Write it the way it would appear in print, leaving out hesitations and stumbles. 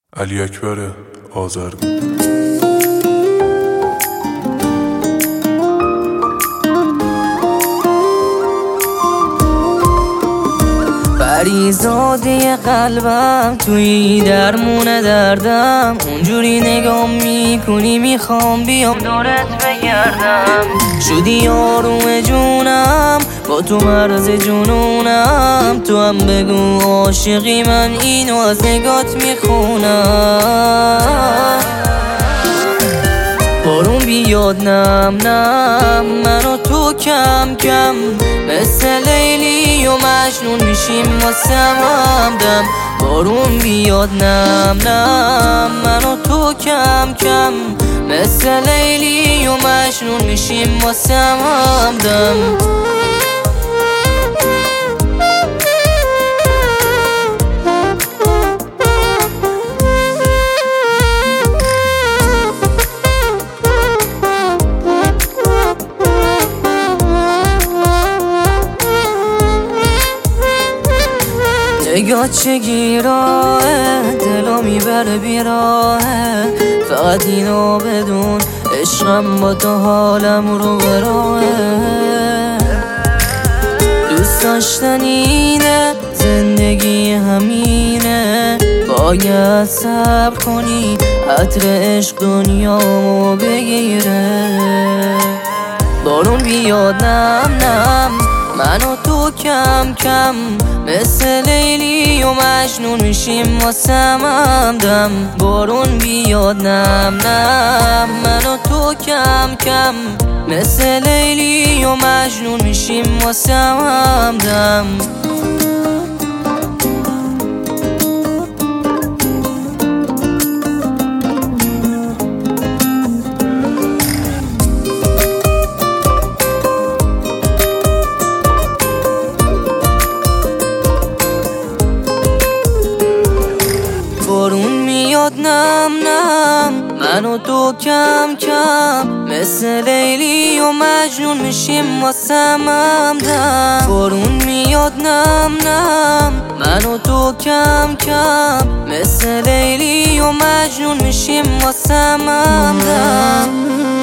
علی اکبر آذرگو. پریزاده قلبم توی درمون دردم، اونجوری نگام میکنی میخوام بیام دورت بگردم. شدی آروم جونم، با تو مرز جنونم، تو هم بگو عاشقی، من اینو از نگات میخونم. بارون بیاد نم نم، من و تو کم کم مثل لیلی و مجنون میشیم واسه همدم. بارون بیاد نم نم، من و تو کم کم مثل لیلی و مجنون میشیم واسه همدم. نگاه چه گیراهه، دلو میبره بیراهه. فقط اینو بدون، عشقم با تو حالم رو براهه. دوست داشتن اینه، زندگی همینه. باید صبر کنی، عطر عشق دنیامو بگیره. بارون بیاد نم نم، من و تو کم کم مثل لیلی و مجنون میشیم واسه همدم. بارون بیاد نم نم، من و تو کم کم مثل لیلی و مجنون میشیم واسه همدم. بارون میاد نم نم، من و تو کم کم مثل لیلی و مجنون میشیم واسه همدم. بارون میاد نم نم، من و تو کم کم مثل لیلی و مجنون میشیم واسه همدم.